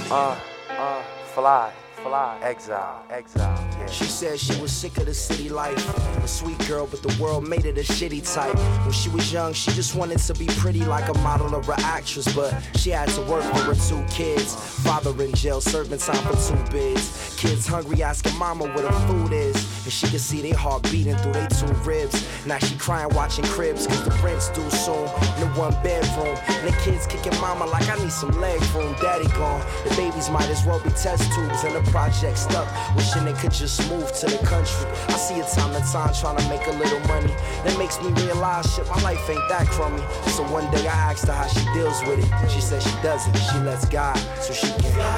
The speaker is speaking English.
Fly, exile, yeah. She said she was sick of the city life. A sweet girl, but the world made it a shitty type. When she was young, she just wanted to be pretty like a model or an actress, but she had to work for her 2 kids. Father in jail, serving time for 2 bids. Kids hungry, asking mama where the food is. And she could see their heart beating through their 2 ribs. Now she crying watching Cribs, cause the rent's due soon. In the 1 bedroom, and the kids kicking mama like I need some leg room. Daddy gone, the babies might as well be test tubes. And the project stuck, wishing they could just move to the country. I see it time to time trying to make a little money. That makes me realize shit, my life ain't that crummy. So one day I asked her how she deals with it. She said she doesn't, she lets God so she can